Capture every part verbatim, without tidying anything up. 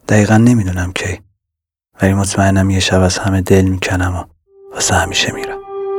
دقیقا نمیدونم کی، ولی مطمئنم یه شب از همه دل میکنم و واسه همیشه میرم.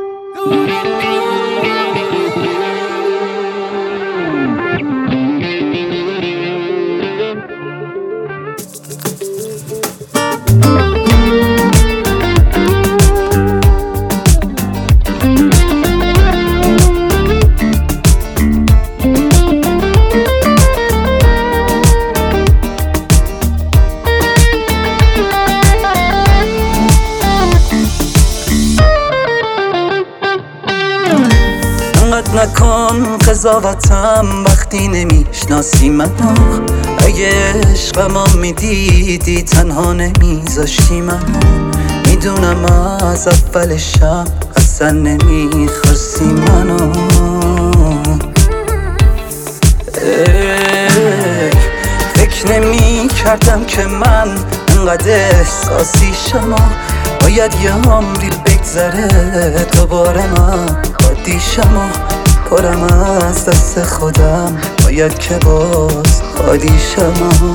نکن قضاوتم وقتی نمیشناسی منو، اگه عشقمو میدیدی تنها نمیذاشتی منو. میدونم از اول شب اصلا نمیخواستی منو. فکر نمی کردم که من انقدر احساسی شما، باید یه عمری بگذره دوباره من خودیشم و پرم از دست خودم، باید که باز خودیشم.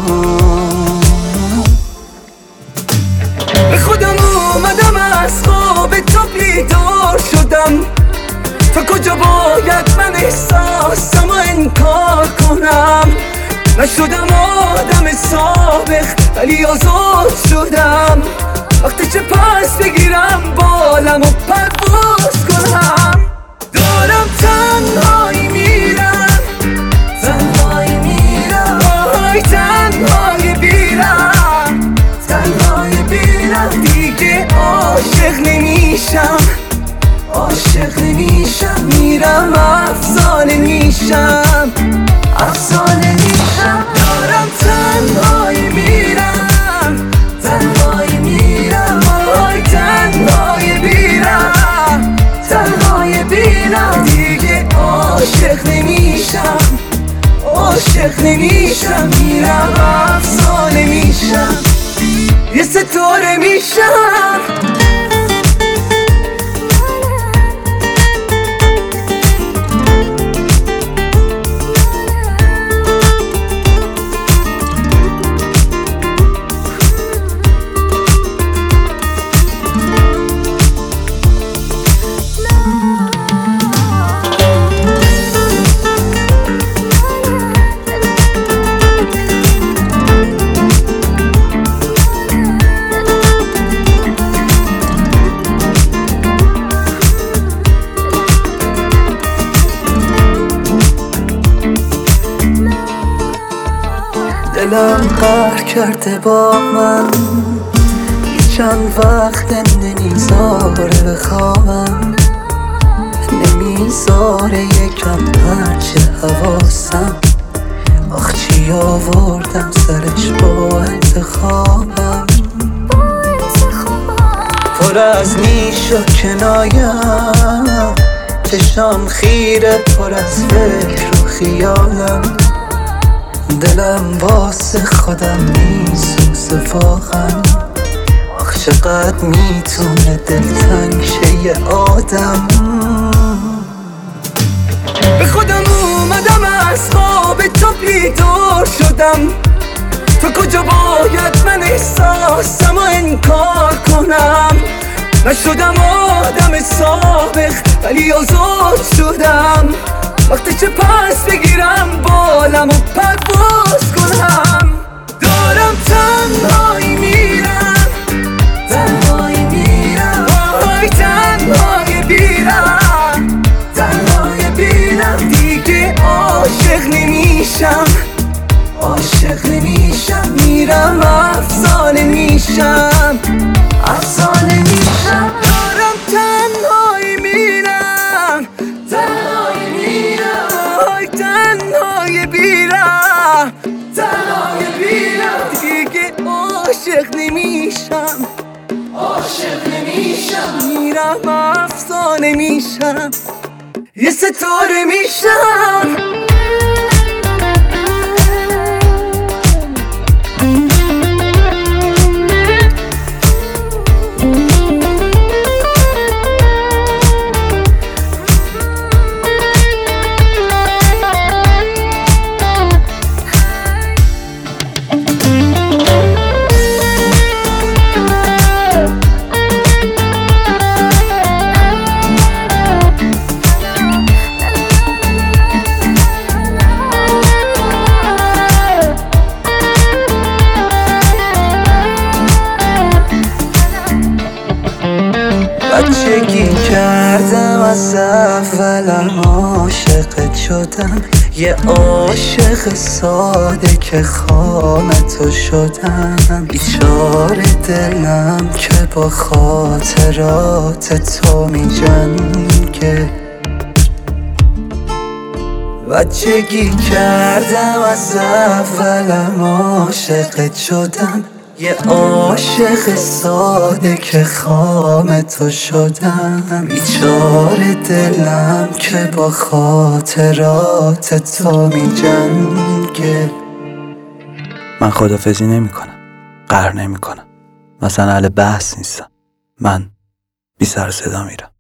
به خودم اومدم از خواب تو بیدار شدم، تا کجا باید من احساسم و انکار کنم. نشدم آدم سابق ولی آزاد شدم، وقتی چه پس بگیرم بالم و پرواز کنم. دارم تنهایی میرم، تنهایی میرم، آهای تنهایی بیرم، تنهایی بیرم. دیگه عاشق نمیشم، عاشق نمیشم. میرم افسانه میشم، افسانه میشم. دارم تنهایی میرم، تنهایی میرم، آهای تنهایی بیرم، تنهایی بیرم. دیگه عاشق نمیشم، عاشق نمیشم. میرم افسانه میشم، یه ستاره میشم. دلم قهر کرده با من، چند وقت نمیذاره بخوابم، نمیذاره یکم پرچه حواسم. آخ چی آوردم سرش با انتخابم، پر از نیش و کنایم، چشام خیره پر از فکر و خیالم. دلم واسه خودم میسوزه واقعا، آخ چقدر میتونه دلتنگ شه یه آدم. به خودم اومدم از خواب تو بیدار شدم، تا کجا باید من احساسم و انکار کنم. نشدم آدم سابق ولی آزاد شدم، وقتی چه پس بگیرم بالم و پرواز کنم. دارم تنهایی میرم، تنهایی میرم، آهای تنهایی بیرم، تنهایی بیرم. دیگه عاشق نمیشم، عاشق نمیشم. میرم افسانه میشم، افسانه میشم. دارم تنهایی میرم، تنهایی میرم، آهای تنهایی بیرم، تنهایی بیرم. دیگه عاشق نمیشم، عاشق نمیشم. میرم افسانه میشم، یه ستاره میشم. بچگی کردم از اولم عاشقت شدم، یه عاشق ساده که خام تو شدم. بیچاره دلم که با خاطرات تو می جنگه. بچگی کردم از اولم عاشقت شدم، یه عاشق ساده که خام تو شدم. بیچاره دلم که با خاطرات تو می جنگه. من خدافزی نمی کنم، قهر نمی کنم، مثلا اهل بحث نیستم. من بی سر صدا میرم.